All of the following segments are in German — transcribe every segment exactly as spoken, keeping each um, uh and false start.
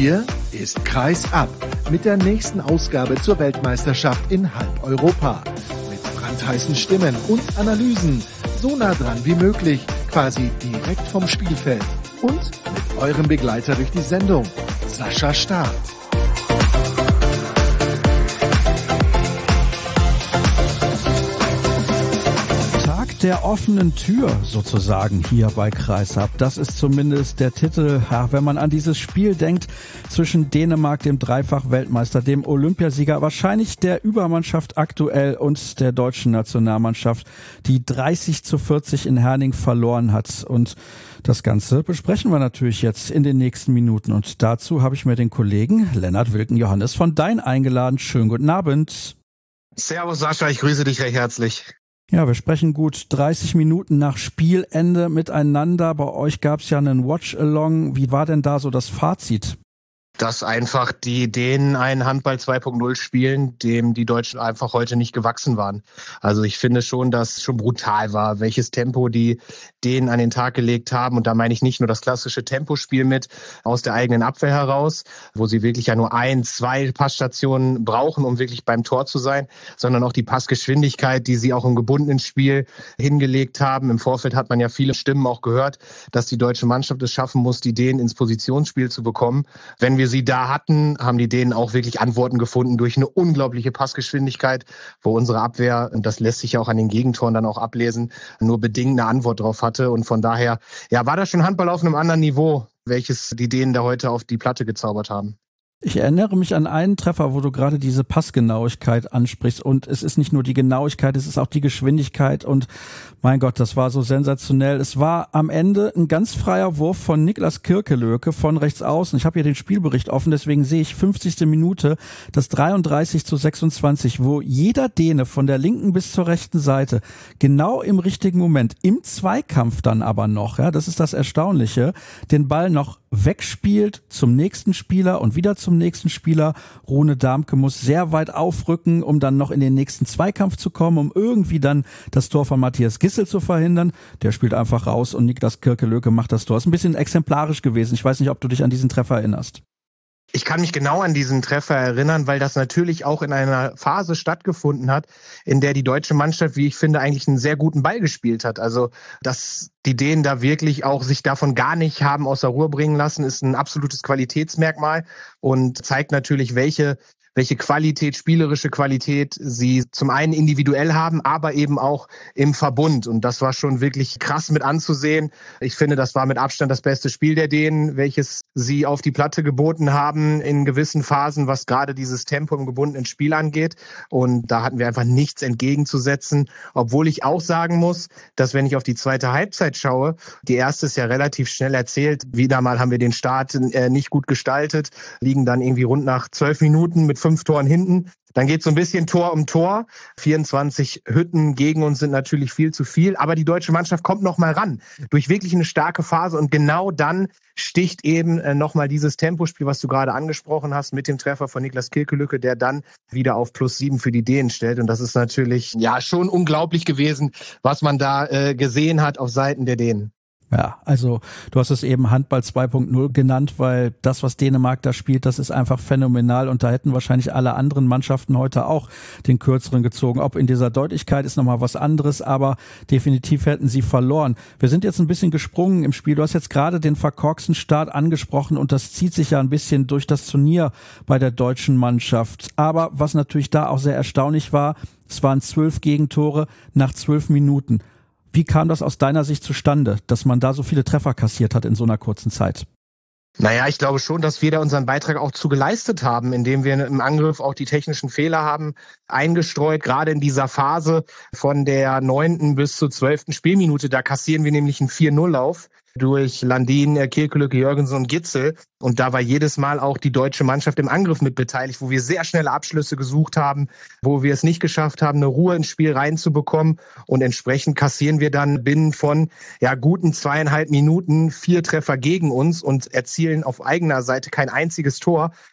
Hier ist Kreis ab mit der nächsten Ausgabe zur Weltmeisterschaft in halb Europa. Mit brandheißen Stimmen und Analysen, so nah dran wie möglich, quasi direkt vom Spielfeld. Und mit eurem Begleiter durch die Sendung, Sascha Staat. Der offenen Tür sozusagen hier bei Kreis ab. Das ist zumindest der Titel, ja, wenn man an dieses Spiel denkt zwischen Dänemark, dem Dreifach-Weltmeister, dem Olympiasieger, wahrscheinlich der Übermannschaft aktuell und der deutschen Nationalmannschaft, die dreißig zu vierzig in Herning verloren hat. Und das Ganze besprechen wir natürlich jetzt in den nächsten Minuten. Und dazu habe ich mir den Kollegen Lennart Wilken-Johannes von Dein eingeladen. Schönen guten Abend. Servus Sascha, ich grüße dich recht herzlich. Ja, wir sprechen gut dreißig Minuten nach Spielende miteinander. Bei euch gab es ja einen Watch-Along. Wie war denn da so das Fazit? Dass einfach die Dänen einen Handball zwei Punkt null spielen, dem die Deutschen einfach heute nicht gewachsen waren. Also ich finde schon, dass schon brutal war, welches Tempo die Dänen an den Tag gelegt haben. Und da meine ich nicht nur das klassische Tempospiel mit aus der eigenen Abwehr heraus, wo sie wirklich ja nur ein, zwei Passstationen brauchen, um wirklich beim Tor zu sein, sondern auch die Passgeschwindigkeit, die sie auch im gebundenen Spiel hingelegt haben. Im Vorfeld hat man ja viele Stimmen auch gehört, dass die deutsche Mannschaft es schaffen muss, die Dänen ins Positionsspiel zu bekommen. Wenn wir sie da hatten, haben die Dänen auch wirklich Antworten gefunden durch eine unglaubliche Passgeschwindigkeit, wo unsere Abwehr, und das lässt sich ja auch an den Gegentoren dann auch ablesen, nur bedingt eine Antwort drauf hatte. Und von daher, ja, war das schon Handball auf einem anderen Niveau, welches die Dänen da heute auf die Platte gezaubert haben. Ich erinnere mich an einen Treffer, wo du gerade diese Passgenauigkeit ansprichst, und es ist nicht nur die Genauigkeit, es ist auch die Geschwindigkeit, und mein Gott, das war so sensationell. Es war am Ende ein ganz freier Wurf von Niklas Kirkelöke von rechts außen. Ich habe hier den Spielbericht offen, deswegen sehe ich fünfzigste Minute, das dreiunddreißig zu sechsundzwanzig, wo jeder Däne von der linken bis zur rechten Seite genau im richtigen Moment, im Zweikampf dann aber noch, ja, das ist das Erstaunliche, den Ball noch wegspielt zum nächsten Spieler und wieder zum nächsten Spieler. Rune Darmke muss sehr weit aufrücken, um dann noch in den nächsten Zweikampf zu kommen, um irgendwie dann das Tor von Matthias Gissel zu verhindern. Der spielt einfach raus und Niklas Kirkelöke macht das Tor. Ist ein bisschen exemplarisch gewesen. Ich weiß nicht, ob du dich an diesen Treffer erinnerst. Ich kann mich genau an diesen Treffer erinnern, weil das natürlich auch in einer Phase stattgefunden hat, in der die deutsche Mannschaft, wie ich finde, eigentlich einen sehr guten Ball gespielt hat. Also, dass die Dänen da wirklich auch sich davon gar nicht haben aus der Ruhe bringen lassen, ist ein absolutes Qualitätsmerkmal und zeigt natürlich, welche welche Qualität, spielerische Qualität sie zum einen individuell haben, aber eben auch im Verbund. Und das war schon wirklich krass mit anzusehen. Ich finde, das war mit Abstand das beste Spiel der Dänen, welches sie auf die Platte geboten haben in gewissen Phasen, was gerade dieses Tempo im gebundenen Spiel angeht. Und da hatten wir einfach nichts entgegenzusetzen. Obwohl ich auch sagen muss, dass wenn ich auf die zweite Halbzeit schaue, die erste ist ja relativ schnell erzählt. Wieder mal haben wir den Start äh, nicht gut gestaltet, liegen dann irgendwie rund nach zwölf Minuten mit fünf Toren hinten. Dann geht so ein bisschen Tor um Tor. vierundzwanzig Hütten gegen uns sind natürlich viel zu viel. Aber die deutsche Mannschaft kommt noch mal ran. Durch wirklich eine starke Phase. Und genau dann sticht eben noch mal dieses Tempospiel, was du gerade angesprochen hast, mit dem Treffer von Niklas Kirkelöke, der dann wieder auf plus sieben für die Dänen stellt. Und das ist natürlich ja schon unglaublich gewesen, was man da äh, gesehen hat auf Seiten der Dänen. Ja, also du hast es eben Handball zwei Punkt null genannt, weil das, was Dänemark da spielt, das ist einfach phänomenal, und da hätten wahrscheinlich alle anderen Mannschaften heute auch den Kürzeren gezogen. Ob in dieser Deutlichkeit ist nochmal was anderes, aber definitiv hätten sie verloren. Wir sind jetzt ein bisschen gesprungen im Spiel. Du hast jetzt gerade den verkorksten Start angesprochen, und das zieht sich ja ein bisschen durch das Turnier bei der deutschen Mannschaft. Aber was natürlich da auch sehr erstaunlich war, es waren zwölf Gegentore nach zwölf Minuten. Wie kam das aus deiner Sicht zustande, dass man da so viele Treffer kassiert hat in so einer kurzen Zeit? Naja, ich glaube schon, dass wir da unseren Beitrag auch zu geleistet haben, indem wir im Angriff auch die technischen Fehler haben eingestreut, gerade in dieser Phase von der neunten bis zur zwölften Spielminute. Da kassieren wir nämlich einen vier null Lauf durch Landin, Kirkelöke, Jörgensen und Gitzel. Und da war jedes Mal auch die deutsche Mannschaft im Angriff mit beteiligt, wo wir sehr schnelle Abschlüsse gesucht haben, wo wir es nicht geschafft haben, eine Ruhe ins Spiel reinzubekommen. Und entsprechend kassieren wir dann binnen von ja guten zweieinhalb Minuten vier Treffer gegen uns und erzielen auf eigener Seite kein einziges Tor.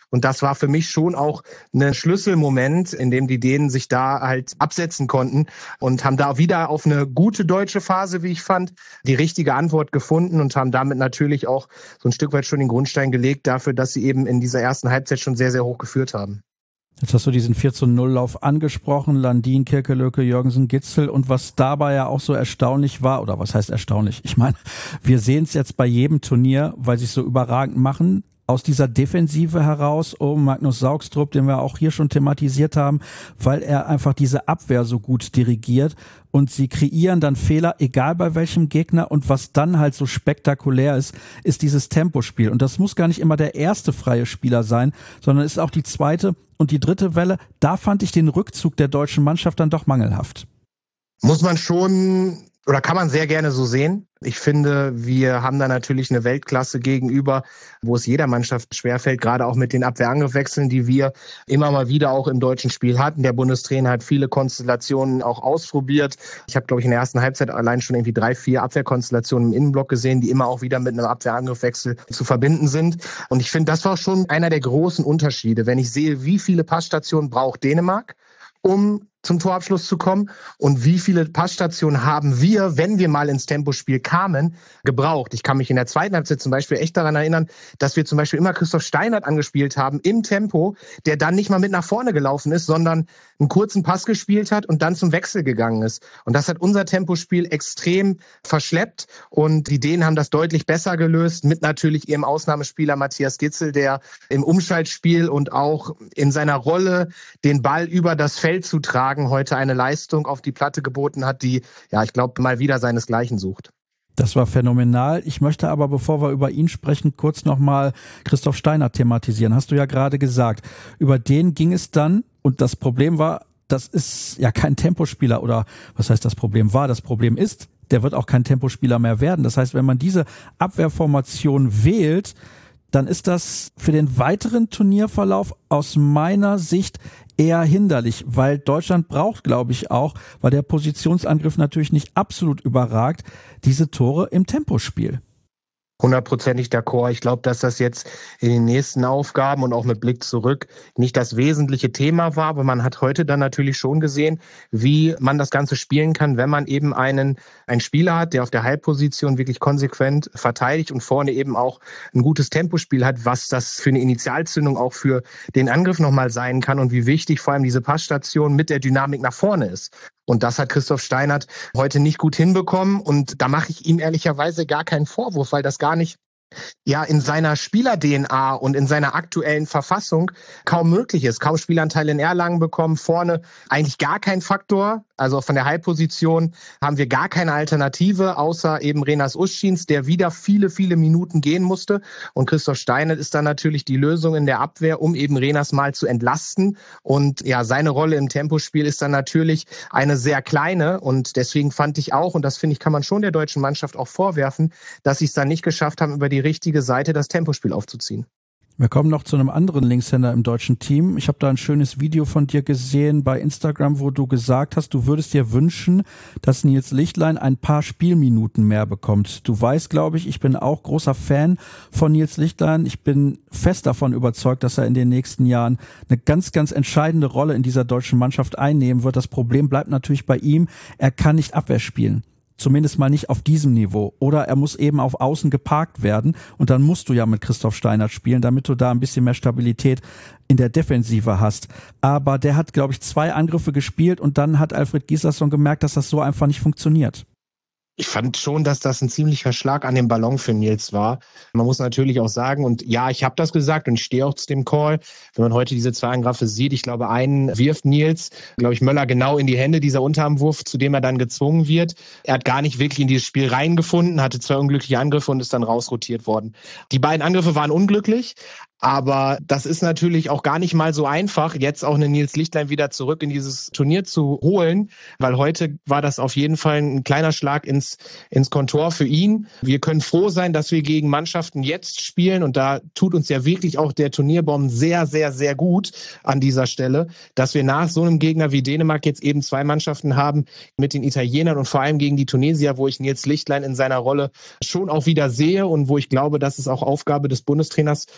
Und das war für mich schon auch ein Schlüsselmoment, in dem die Dänen sich da halt absetzen konnten und haben da wieder auf eine gute deutsche Phase, wie ich fand, die richtige Antwort gefunden und haben damit natürlich auch so ein Stück weit schon den Grundstein gelegt dafür, dass sie eben in dieser ersten Halbzeit schon sehr, sehr hoch geführt haben. Jetzt hast du diesen vier zu null Lauf angesprochen, Landin, Kirkelöke, Jørgensen, Gitzel, und was dabei ja auch so erstaunlich war, oder was heißt erstaunlich? Ich meine, wir sehen es jetzt bei jedem Turnier, weil sie es so überragend machen, aus dieser Defensive heraus um Magnus Saugstrup, den wir auch hier schon thematisiert haben, weil er einfach diese Abwehr so gut dirigiert und sie kreieren dann Fehler, egal bei welchem Gegner, und was dann halt so spektakulär ist, ist dieses Tempospiel, und das muss gar nicht immer der erste freie Spieler sein, sondern ist auch die zweite und die dritte Welle. Da fand ich den Rückzug der deutschen Mannschaft dann doch mangelhaft. Muss man schon oder kann man sehr gerne so sehen. Ich finde, wir haben da natürlich eine Weltklasse gegenüber, wo es jeder Mannschaft schwerfällt, gerade auch mit den Abwehrangriffswechseln, die wir immer mal wieder auch im deutschen Spiel hatten. Der Bundestrainer hat viele Konstellationen auch ausprobiert. Ich habe, glaube ich, in der ersten Halbzeit allein schon irgendwie drei, vier Abwehrkonstellationen im Innenblock gesehen, die immer auch wieder mit einem Abwehrangriffswechsel zu verbinden sind. Und ich finde, das war schon einer der großen Unterschiede. Wenn ich sehe, wie viele Passstationen braucht Dänemark, um zum Torabschluss zu kommen, und wie viele Passstationen haben wir, wenn wir mal ins Tempospiel kamen, gebraucht. Ich kann mich in der zweiten Halbzeit zum Beispiel echt daran erinnern, dass wir zum Beispiel immer Christoph Steinert angespielt haben im Tempo, der dann nicht mal mit nach vorne gelaufen ist, sondern einen kurzen Pass gespielt hat und dann zum Wechsel gegangen ist. Und das hat unser Tempospiel extrem verschleppt, und die Dänen haben das deutlich besser gelöst, mit natürlich ihrem Ausnahmespieler Mathias Gitzel, der im Umschaltspiel und auch in seiner Rolle, den Ball über das Feld zu tragen, heute eine Leistung auf die Platte geboten hat, die, ja, ich glaube, mal wieder seinesgleichen sucht. Das war phänomenal. Ich möchte aber, bevor wir über ihn sprechen, kurz nochmal Christoph Steinert thematisieren. Hast du ja gerade gesagt. Über den ging es dann, und das Problem war, das ist ja kein Tempospieler, oder was heißt das Problem war? Das Problem ist, der wird auch kein Tempospieler mehr werden. Das heißt, wenn man diese Abwehrformation wählt, dann ist das für den weiteren Turnierverlauf aus meiner Sicht eher hinderlich, weil Deutschland braucht, glaube ich auch, weil der Positionsangriff natürlich nicht absolut überragt, diese Tore im Tempospiel. Hundertprozentig d'accord. Ich glaube, dass das jetzt in den nächsten Aufgaben und auch mit Blick zurück nicht das wesentliche Thema war, aber man hat heute dann natürlich schon gesehen, wie man das Ganze spielen kann, wenn man eben einen, einen Spieler hat, der auf der Halbposition wirklich konsequent verteidigt und vorne eben auch ein gutes Tempospiel hat, was das für eine Initialzündung auch für den Angriff nochmal sein kann und wie wichtig vor allem diese Passstation mit der Dynamik nach vorne ist. Und das hat Christoph Steinert heute nicht gut hinbekommen. Und da mache ich ihm ehrlicherweise gar keinen Vorwurf, weil das gar nicht ja in seiner Spieler-D N A und in seiner aktuellen Verfassung kaum möglich ist. Kaum Spielanteile in Erlangen bekommen, vorne eigentlich gar kein Faktor. Also von der Halbposition haben wir gar keine Alternative, außer eben Renas Uschins, der wieder viele, viele Minuten gehen musste. Und Christoph Steinert ist dann natürlich die Lösung in der Abwehr, um eben Renas mal zu entlasten. Und ja, seine Rolle im Tempospiel ist dann natürlich eine sehr kleine. Und deswegen fand ich auch, und das finde ich, kann man schon der deutschen Mannschaft auch vorwerfen, dass sie es dann nicht geschafft haben, über die richtige Seite das Tempospiel aufzuziehen. Wir kommen noch zu einem anderen Linkshänder im deutschen Team. Ich habe da ein schönes Video von dir gesehen bei Instagram, wo du gesagt hast, du würdest dir wünschen, dass Nils Lichtlein ein paar Spielminuten mehr bekommt. Du weißt, glaube ich, ich bin auch großer Fan von Nils Lichtlein. Ich bin fest davon überzeugt, dass er in den nächsten Jahren eine ganz, ganz entscheidende Rolle in dieser deutschen Mannschaft einnehmen wird. Das Problem bleibt natürlich bei ihm, er kann nicht Abwehr spielen. Zumindest mal nicht auf diesem Niveau. Oder er muss eben auf Außen geparkt werden. Und dann musst du ja mit Christoph Steinert spielen, damit du da ein bisschen mehr Stabilität in der Defensive hast. Aber der hat, glaube ich, zwei Angriffe gespielt und dann hat Alfred Gislason gemerkt, dass das so einfach nicht funktioniert. Ich fand schon, dass das ein ziemlicher Schlag an dem Ballon für Nils war. Man muss natürlich auch sagen, und ja, ich habe das gesagt und ich stehe auch zu dem Call, wenn man heute diese zwei Angriffe sieht, ich glaube, einen wirft Nils, glaube ich, Möller genau in die Hände, dieser Unterarmwurf, zu dem er dann gezwungen wird. Er hat gar nicht wirklich in dieses Spiel reingefunden, hatte zwei unglückliche Angriffe und ist dann rausrotiert worden. Die beiden Angriffe waren unglücklich, aber das ist natürlich auch gar nicht mal so einfach, jetzt auch einen Nils Lichtlein wieder zurück in dieses Turnier zu holen, weil heute war das auf jeden Fall ein kleiner Schlag ins, ins Kontor für ihn. Wir können froh sein, dass wir gegen Mannschaften jetzt spielen, und da tut uns ja wirklich auch der Turnierbaum sehr, sehr, sehr gut an dieser Stelle, dass wir nach so einem Gegner wie Dänemark jetzt eben zwei Mannschaften haben mit den Italienern und vor allem gegen die Tunesier, wo ich Nils Lichtlein in seiner Rolle schon auch wieder sehe und wo ich glaube, dass es auch Aufgabe des Bundestrainers sein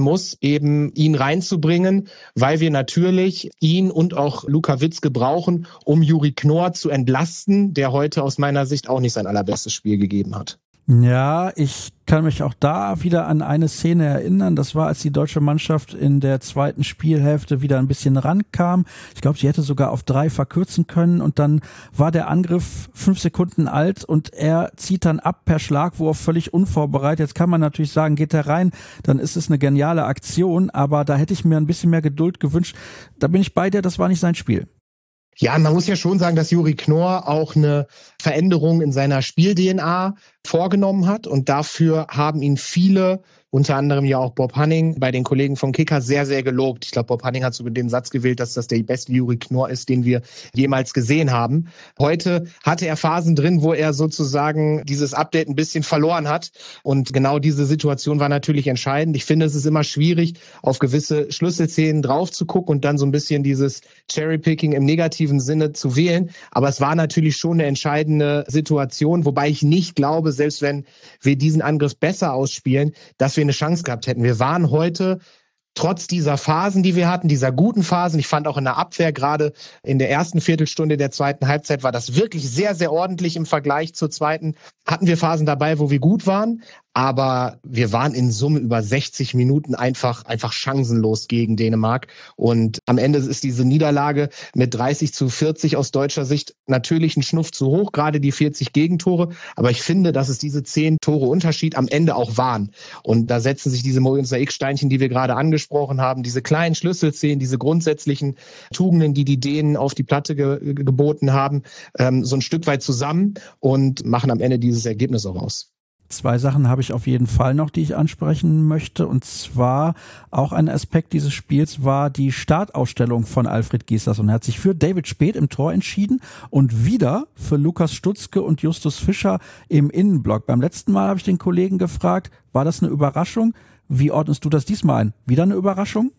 muss, eben ihn reinzubringen, weil wir natürlich ihn und auch Luka Witzke brauchen, um Juri Knorr zu entlasten, der heute aus meiner Sicht auch nicht sein allerbestes Spiel gegeben hat. Ja, ich kann mich auch da wieder an eine Szene erinnern. Das war, als die deutsche Mannschaft in der zweiten Spielhälfte wieder ein bisschen rankam. Ich glaube, sie hätte sogar auf drei verkürzen können und dann war der Angriff fünf Sekunden alt und er zieht dann ab per Schlagwurf völlig unvorbereitet. Jetzt kann man natürlich sagen, geht er rein, dann ist es eine geniale Aktion, aber da hätte ich mir ein bisschen mehr Geduld gewünscht. Da bin ich bei dir, das war nicht sein Spiel. Ja, man muss ja schon sagen, dass Juri Knorr auch eine Veränderung in seiner Spiel-D N A vorgenommen hat und dafür haben ihn viele, unter anderem ja auch Bob Hanning bei den Kollegen von Kicker sehr, sehr gelobt. Ich glaube, Bob Hanning hat sogar den Satz gewählt, dass das der beste Juri Knorr ist, den wir jemals gesehen haben. Heute hatte er Phasen drin, wo er sozusagen dieses Update ein bisschen verloren hat und genau diese Situation war natürlich entscheidend. Ich finde, es ist immer schwierig, auf gewisse Schlüsselszenen drauf zu gucken und dann so ein bisschen dieses Cherrypicking im negativen Sinne zu wählen. Aber es war natürlich schon eine entscheidende Situation, wobei ich nicht glaube, selbst wenn wir diesen Angriff besser ausspielen, dass wir eine Chance gehabt hätten. Wir waren heute trotz dieser Phasen, die wir hatten, dieser guten Phasen, ich fand auch in der Abwehr, gerade in der ersten Viertelstunde der zweiten Halbzeit, war das wirklich sehr, sehr ordentlich im Vergleich zur zweiten. Hatten wir Phasen dabei, wo wir gut waren, aber wir waren in Summe über sechzig Minuten einfach einfach chancenlos gegen Dänemark. Und am Ende ist diese Niederlage mit dreißig zu vierzig aus deutscher Sicht natürlich ein Schnuff zu hoch, gerade die vierzig Gegentore. Aber ich finde, dass es diese zehn Tore Unterschied am Ende auch waren. Und da setzen sich diese Mosaiksteinchen, die wir gerade angesprochen haben, diese kleinen Schlüsselszenen, diese grundsätzlichen Tugenden, die die Dänen auf die Platte ge- geboten haben, ähm, so ein Stück weit zusammen und machen am Ende dieses Ergebnis auch aus. Zwei Sachen habe ich auf jeden Fall noch, die ich ansprechen möchte. Und zwar auch ein Aspekt dieses Spiels war die Startausstellung von Alfred Gislason. Er hat sich für David Späth im Tor entschieden und wieder für Lukas Stutzke und Justus Fischer im Innenblock. Beim letzten Mal habe ich den Kollegen gefragt, war das eine Überraschung? Wie ordnest du das diesmal ein? Wieder eine Überraschung?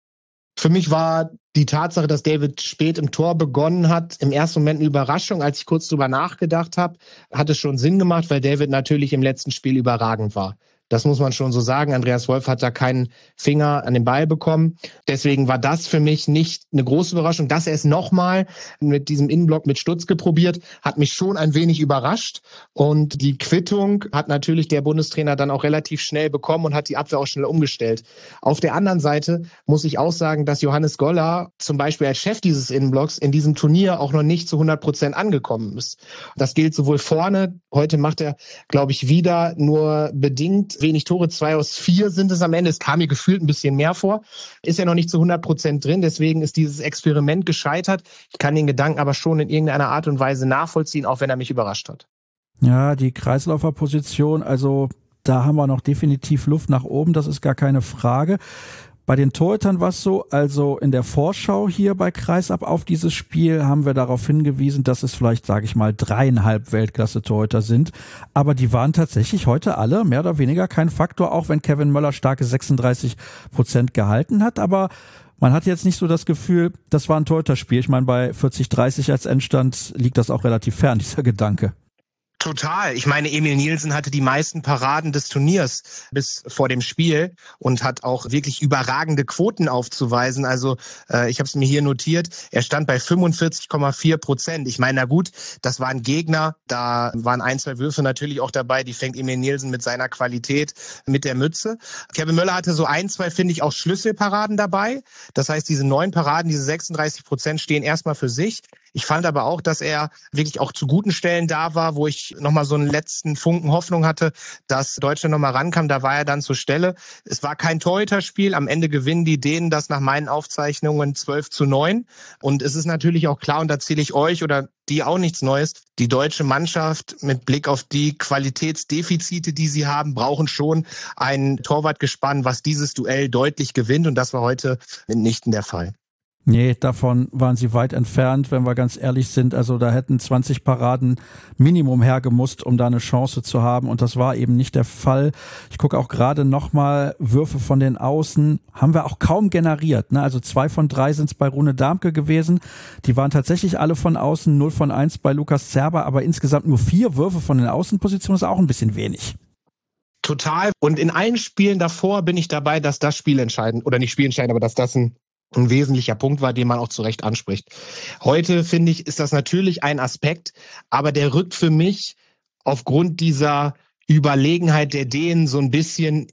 Für mich war die Tatsache, dass David Späth im Tor begonnen hat, im ersten Moment eine Überraschung. Als ich kurz drüber nachgedacht habe, hat es schon Sinn gemacht, weil David natürlich im letzten Spiel überragend war. Das muss man schon so sagen. Andreas Wolf hat da keinen Finger an den Ball bekommen. Deswegen war das für mich nicht eine große Überraschung. Dass er es nochmal mit diesem Innenblock mit Stutzke probiert, hat mich schon ein wenig überrascht. Und die Quittung hat natürlich der Bundestrainer dann auch relativ schnell bekommen und hat die Abwehr auch schnell umgestellt. Auf der anderen Seite muss ich auch sagen, dass Johannes Goller zum Beispiel als Chef dieses Innenblocks in diesem Turnier auch noch nicht zu hundert Prozent angekommen ist. Das gilt sowohl vorne, heute macht er, glaube ich, wieder nur bedingt wenig Tore, zwei aus vier sind es am Ende. Es kam mir gefühlt ein bisschen mehr vor. Ist ja noch nicht zu hundert Prozent drin, deswegen ist dieses Experiment gescheitert. Ich kann den Gedanken aber schon in irgendeiner Art und Weise nachvollziehen, auch wenn er mich überrascht hat. Ja, die Kreislauferposition, also da haben wir noch definitiv Luft nach oben, das ist gar keine Frage. Bei den Torhütern war es so, also in der Vorschau hier bei Kreisab auf dieses Spiel haben wir darauf hingewiesen, dass es vielleicht, sage ich mal, dreieinhalb Weltklasse-Torhüter sind. Aber die waren tatsächlich heute alle mehr oder weniger kein Faktor, auch wenn Kevin Möller starke sechsunddreißig Prozent gehalten hat. Aber man hat jetzt nicht so das Gefühl, das war ein Torhüterspiel. Ich meine, bei vierzig dreißig als Endstand liegt das auch relativ fern, dieser Gedanke. Total. Ich meine, Emil Nielsen hatte die meisten Paraden des Turniers bis vor dem Spiel und hat auch wirklich überragende Quoten aufzuweisen. Also äh, ich habe es mir hier notiert, er stand bei fünfundvierzig Komma vier Prozent. Ich meine, na gut, das waren Gegner, da waren ein, zwei Würfe natürlich auch dabei, die fängt Emil Nielsen mit seiner Qualität mit der Mütze. Kevin Möller hatte so ein, zwei, finde ich, auch Schlüsselparaden dabei. Das heißt, diese neun Paraden, diese sechsunddreißig Prozent stehen erstmal für sich. Ich fand aber auch, dass er wirklich auch zu guten Stellen da war, wo ich nochmal so einen letzten Funken Hoffnung hatte, dass Deutschland nochmal rankam. Da war er dann zur Stelle. Es war kein Torhüterspiel. Am Ende gewinnen die Dänen das nach meinen Aufzeichnungen zwölf zu neun. Und es ist natürlich auch klar, und da zähle ich euch oder die auch nichts Neues, die deutsche Mannschaft mit Blick auf die Qualitätsdefizite, die sie haben, brauchen schon ein Torwartgespann, was dieses Duell deutlich gewinnt. Und das war heute mitnichten der Fall. Nee, davon waren sie weit entfernt, wenn wir ganz ehrlich sind. Also da hätten zwanzig Paraden Minimum hergemusst, um da eine Chance zu haben. Und das war eben nicht der Fall. Ich gucke auch gerade nochmal Würfe von den Außen. Haben wir auch kaum generiert. Ne? Also zwei von drei sind es bei Rune Darmke gewesen. Die waren tatsächlich alle von außen. null von eins bei Lukas Zerber. Aber insgesamt nur vier Würfe von den Außenpositionen ist auch ein bisschen wenig. Total. Und in allen Spielen davor bin ich dabei, dass das Spiel entscheidend, oder nicht spielentscheidend, aber dass das ein, ein wesentlicher Punkt war, den man auch zu Recht anspricht. Heute, finde ich, ist das natürlich ein Aspekt, aber der rückt für mich aufgrund dieser Überlegenheit der Dänen so ein bisschen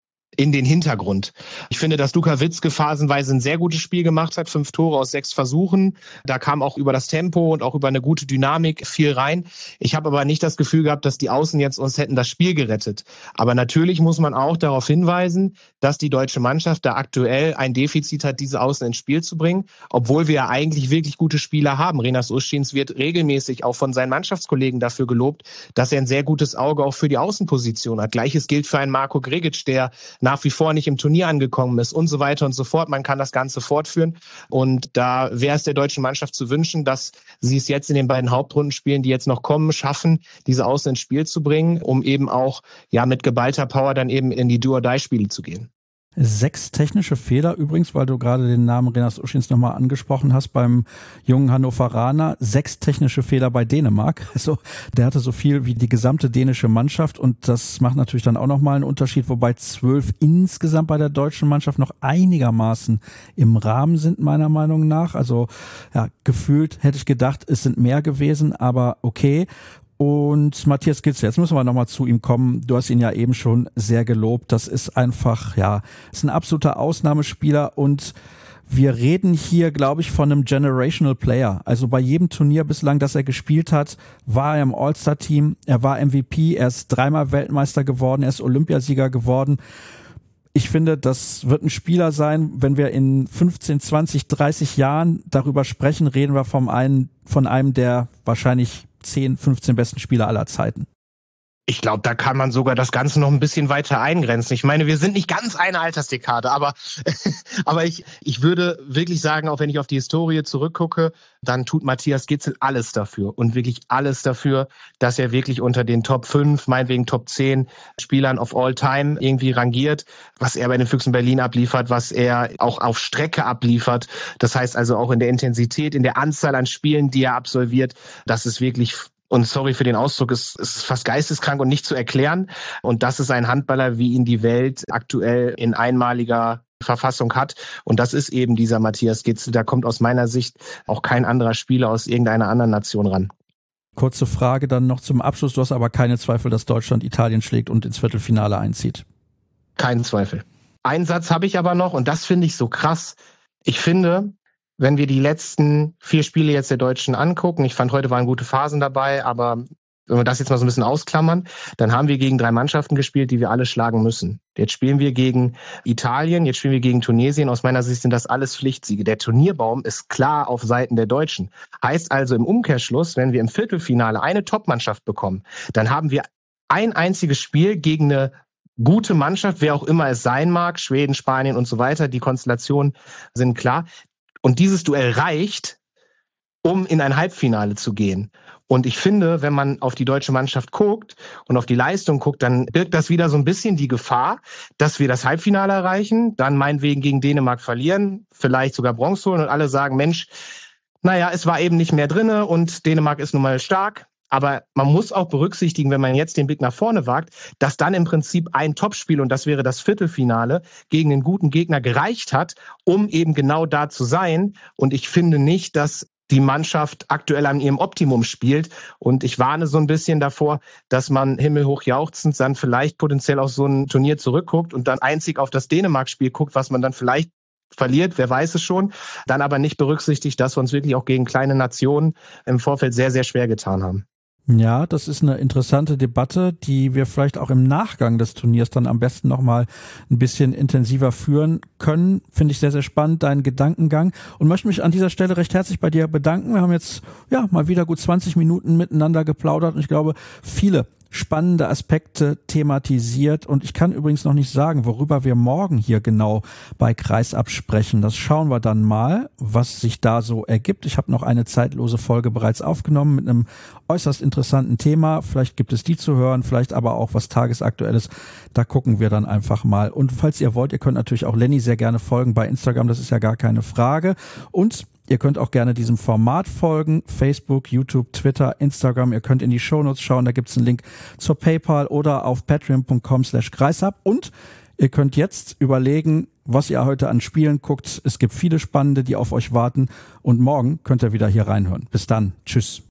in den Hintergrund. Ich finde, dass Luka Witzke phasenweise ein sehr gutes Spiel gemacht hat, fünf Tore aus sechs Versuchen. Da kam auch über das Tempo und auch über eine gute Dynamik viel rein. Ich habe aber nicht das Gefühl gehabt, dass die Außen jetzt uns hätten das Spiel gerettet. Aber natürlich muss man auch darauf hinweisen, dass die deutsche Mannschaft da aktuell ein Defizit hat, diese Außen ins Spiel zu bringen, obwohl wir ja eigentlich wirklich gute Spieler haben. Renas Ustschins wird regelmäßig auch von seinen Mannschaftskollegen dafür gelobt, dass er ein sehr gutes Auge auch für die Außenposition hat. Gleiches gilt für einen Marko Grigic, der nach wie vor nicht im Turnier angekommen ist und so weiter und so fort. Man kann das Ganze fortführen und da wäre es der deutschen Mannschaft zu wünschen, dass sie es jetzt in den beiden Hauptrundenspielen, die jetzt noch kommen, schaffen, diese Außen ins Spiel zu bringen, um eben auch ja mit geballter Power dann eben in die Do-or-Die-Spiele zu gehen. Sechs technische Fehler übrigens, weil du gerade den Namen Renas Ustschins nochmal angesprochen hast beim jungen Hannoveraner. Sechs technische Fehler bei Dänemark. Also der hatte so viel wie die gesamte dänische Mannschaft und das macht natürlich dann auch nochmal einen Unterschied, wobei zwölf insgesamt bei der deutschen Mannschaft noch einigermaßen im Rahmen sind, meiner Meinung nach. Also ja, gefühlt hätte ich gedacht, es sind mehr gewesen, aber okay. Und Matthias Gitzel, jetzt müssen wir nochmal zu ihm kommen. Du hast ihn ja eben schon sehr gelobt. Das ist einfach, ja, ist ein absoluter Ausnahmespieler und wir reden hier, glaube ich, von einem Generational Player. Also bei jedem Turnier bislang, das er gespielt hat, war er im All-Star-Team, er war M V P, er ist dreimal Weltmeister geworden, er ist Olympiasieger geworden. Ich finde, das wird ein Spieler sein, wenn wir in fünfzehn, zwanzig, dreißig Jahren darüber sprechen, reden wir von einem, von einem der wahrscheinlich zehn, fünfzehn besten Spieler aller Zeiten. Ich glaube, da kann man sogar das Ganze noch ein bisschen weiter eingrenzen. Ich meine, wir sind nicht ganz eine Altersdekade, aber, aber ich, ich würde wirklich sagen, auch wenn ich auf die Historie zurückgucke, dann tut Matthias Gitzel alles dafür und wirklich alles dafür, dass er wirklich unter den Top fünf, meinetwegen Top zehn Spielern of all time irgendwie rangiert, was er bei den Füchsen Berlin abliefert, was er auch auf Strecke abliefert. Das heißt also auch in der Intensität, in der Anzahl an Spielen, die er absolviert, das ist wirklich... Und sorry für den Ausdruck, es ist fast geisteskrank und nicht zu erklären. Und das ist ein Handballer, wie ihn die Welt aktuell in einmaliger Verfassung hat. Und das ist eben dieser Matthias Gitzel. Da kommt aus meiner Sicht auch kein anderer Spieler aus irgendeiner anderen Nation ran. Kurze Frage dann noch zum Abschluss. Du hast aber keine Zweifel, dass Deutschland Italien schlägt und ins Viertelfinale einzieht? Keinen Zweifel. Einen Satz habe ich aber noch und das finde ich so krass. Ich finde... Wenn wir die letzten vier Spiele jetzt der Deutschen angucken, ich fand, heute waren gute Phasen dabei, aber wenn wir das jetzt mal so ein bisschen ausklammern, dann haben wir gegen drei Mannschaften gespielt, die wir alle schlagen müssen. Jetzt spielen wir gegen Italien, jetzt spielen wir gegen Tunesien. Aus meiner Sicht sind das alles Pflichtsiege. Der Turnierbaum ist klar auf Seiten der Deutschen. Heißt also im Umkehrschluss, wenn wir im Viertelfinale eine Top-Mannschaft bekommen, dann haben wir ein einziges Spiel gegen eine gute Mannschaft, wer auch immer es sein mag, Schweden, Spanien und so weiter. Die Konstellationen sind klar. Und dieses Duell reicht, um in ein Halbfinale zu gehen. Und ich finde, wenn man auf die deutsche Mannschaft guckt und auf die Leistung guckt, dann birgt das wieder so ein bisschen die Gefahr, dass wir das Halbfinale erreichen, dann meinetwegen gegen Dänemark verlieren, vielleicht sogar Bronze holen und alle sagen, Mensch, naja, es war eben nicht mehr drinne und Dänemark ist nun mal stark. Aber man muss auch berücksichtigen, wenn man jetzt den Blick nach vorne wagt, dass dann im Prinzip ein Topspiel, und das wäre das Viertelfinale, gegen einen guten Gegner gereicht hat, um eben genau da zu sein. Und ich finde nicht, dass die Mannschaft aktuell an ihrem Optimum spielt. Und ich warne so ein bisschen davor, dass man himmelhoch jauchzend dann vielleicht potenziell auf so ein Turnier zurückguckt und dann einzig auf das Dänemark-Spiel guckt, was man dann vielleicht verliert, wer weiß es schon, dann aber nicht berücksichtigt, dass wir uns wirklich auch gegen kleine Nationen im Vorfeld sehr, sehr schwer getan haben. Ja, das ist eine interessante Debatte, die wir vielleicht auch im Nachgang des Turniers dann am besten nochmal ein bisschen intensiver führen können. Finde ich sehr, sehr spannend, deinen Gedankengang, und möchte mich an dieser Stelle recht herzlich bei dir bedanken. Wir haben jetzt ja mal wieder gut zwanzig Minuten miteinander geplaudert und ich glaube, viele spannende Aspekte thematisiert, und ich kann übrigens noch nicht sagen, worüber wir morgen hier genau bei Kreisab sprechen. Das schauen wir dann mal, was sich da so ergibt. Ich habe noch eine zeitlose Folge bereits aufgenommen mit einem äußerst interessanten Thema. Vielleicht gibt es die zu hören, vielleicht aber auch was Tagesaktuelles. Da gucken wir dann einfach mal. Und falls ihr wollt, ihr könnt natürlich auch Lenny sehr gerne folgen bei Instagram, das ist ja gar keine Frage. Und Ihr könnt auch gerne diesem Format folgen. Facebook, YouTube, Twitter, Instagram. Ihr könnt in die Shownotes schauen. Da gibt es einen Link zur PayPal oder auf patreon.com slash kreisab. Und ihr könnt jetzt überlegen, was ihr heute an Spielen guckt. Es gibt viele spannende, die auf euch warten. Und morgen könnt ihr wieder hier reinhören. Bis dann. Tschüss.